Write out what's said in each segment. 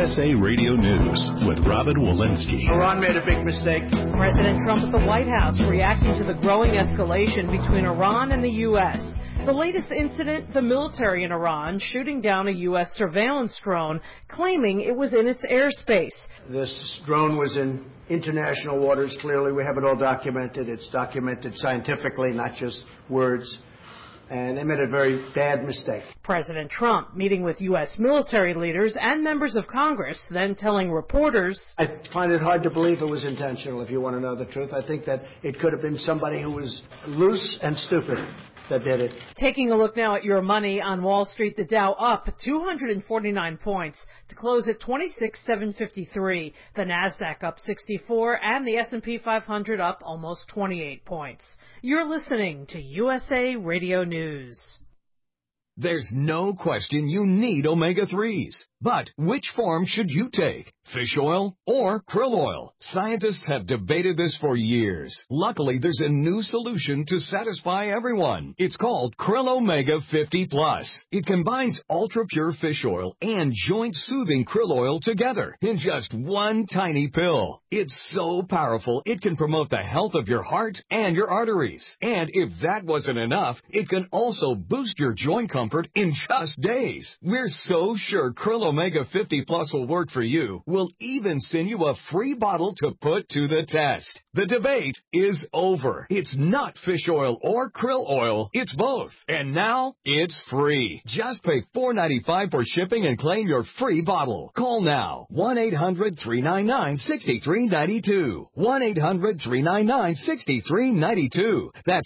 USA Radio News with Robin Walensky. Iran made a big mistake. President Trump at the White House reacting to the growing escalation between Iran and the U.S. The latest incident, the military in Iran shooting down a U.S. surveillance drone, claiming it was in its airspace. This drone was in international waters. Clearly, we have it all documented. It's documented scientifically, not just words. And they made a very bad mistake. President Trump meeting with U.S. military leaders and members of Congress, then telling reporters, I find it hard to believe it was intentional, if you want to know the truth. I think that it could have been somebody who was loose and stupid that did it. Taking a look now at your money on Wall Street, the Dow up 249 points to close at 26,753. The Nasdaq up 64 and the S&P 500 up almost 28 points. You're listening to USA Radio News. There's no question you need omega-3s. But which form should you take? Fish oil or krill oil? Scientists have debated this for years. Luckily, there's a new solution to satisfy everyone. It's called Krill Omega 50 Plus. It combines ultra-pure fish oil and joint-soothing krill oil together in just one tiny pill. It's so powerful, it can promote the health of your heart and your arteries. And if that wasn't enough, it can also boost your joint comfort in just days. We're so sure Krill Omega 50 Plus will work for you. We'll even send you a free bottle to put to the test. The debate is over. It's not fish oil or krill oil. It's both. And now it's free. Just pay $4.95 for shipping and claim your free bottle. Call now. 1-800-399-6392. 1-800-399-6392. That's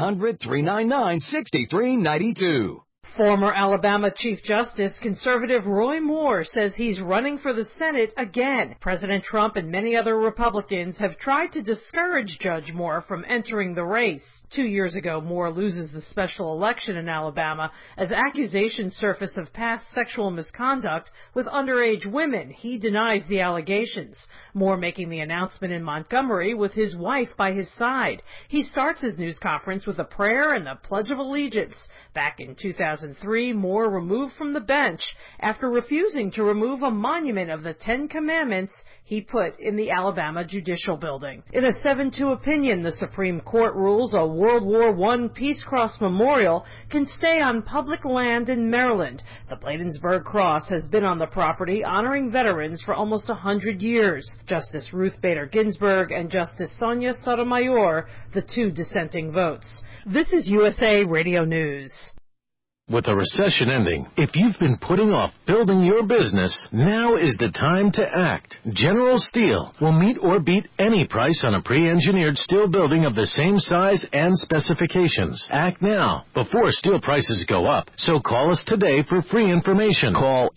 1-800-399-6392. Former Alabama Chief Justice, conservative Roy Moore, says he's running for the Senate again. President Trump and many other Republicans have tried to discourage Judge Moore from entering the race. 2 years ago, Moore loses the special election in Alabama as accusations surface of past sexual misconduct with underage women. He denies the allegations. Moore making the announcement in Montgomery with his wife by his side. He starts his news conference with a prayer and the Pledge of Allegiance. Back in 2003, Moore removed from the bench after refusing to remove a monument of the Ten Commandments he put in the Alabama Judicial Building. In a 7-2 opinion, the Supreme Court rules a World War I Peace Cross Memorial can stay on public land in Maryland. The Bladensburg Cross has been on the property honoring veterans for almost 100 years. Justice Ruth Bader Ginsburg and Justice Sonia Sotomayor, the two dissenting votes. This is USA Radio News. With a recession ending, if you've been putting off building your business, now is the time to act. General Steel will meet or beat any price on a pre-engineered steel building of the same size and specifications. Act now, before steel prices go up. So call us today for free information. Call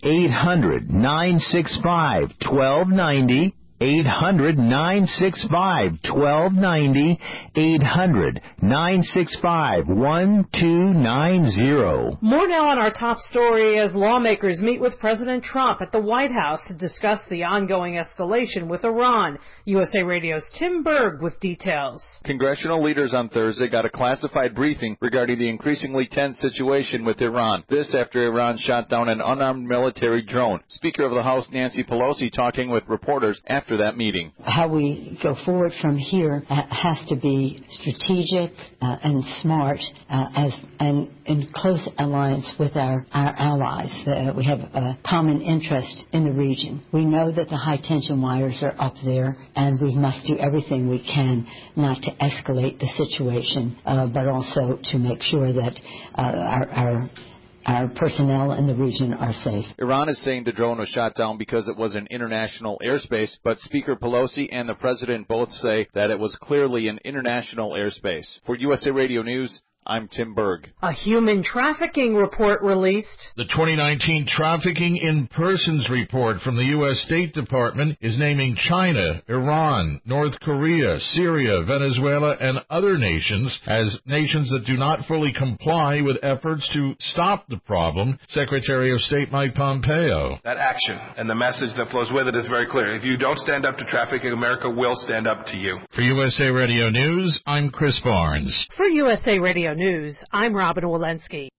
800-965-1290. 800-965-1290, 800-965-1290. More now on our top story as lawmakers meet with President Trump at the White House to discuss the ongoing escalation with Iran. USA Radio's Tim Berg with details. Congressional leaders on Thursday got a classified briefing regarding the increasingly tense situation with Iran. This after Iran shot down an unarmed military drone. Speaker of the House Nancy Pelosi talking with reporters after that meeting. How we go forward from here has to be strategic and smart and in close alliance with our allies. We have a common interest in the region. We know that the high-tension wires are up there, and we must do everything we can not to escalate the situation, but also to make sure that our personnel in the region are safe. Iran is saying the drone was shot down because it was in international airspace, but Speaker Pelosi and the President both say that it was clearly in international airspace. For USA Radio News, I'm Tim Berg. A human trafficking report released. The 2019 Trafficking in Persons report from the U.S. State Department is naming China, Iran, North Korea, Syria, Venezuela, and other nations as nations that do not fully comply with efforts to stop the problem. Secretary of State Mike Pompeo. That action and the message that flows with it is very clear. If you don't stand up to trafficking, America will stand up to you. For USA Radio News, I'm Chris Barnes. For USA Radio News, I'm Robin Walensky.